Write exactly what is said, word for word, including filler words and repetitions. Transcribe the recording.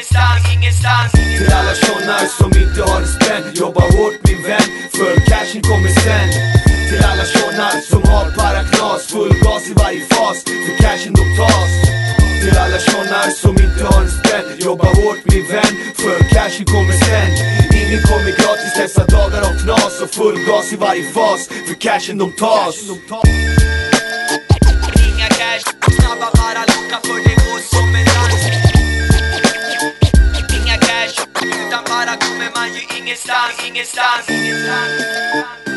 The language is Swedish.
ingenstans, ingenstans. Till alla såna som inte har en spänn, jobba hårt min vän, för cashen kommer sen. Till alla såna som har paraknas, full gas i varje fas, för cashen de tas. Till alla såna som inte har en spänn, jobba hårt min vän, för cashen kommer sen. Ingen kommer gratis dessa dagar av knas, och full gas i varje fas, för cashen de tas. Inga cash, snabba bara locka för det går som en dans. Inga cash, utan bara kommer man ju ingenstans, ingenstans, ingenstans.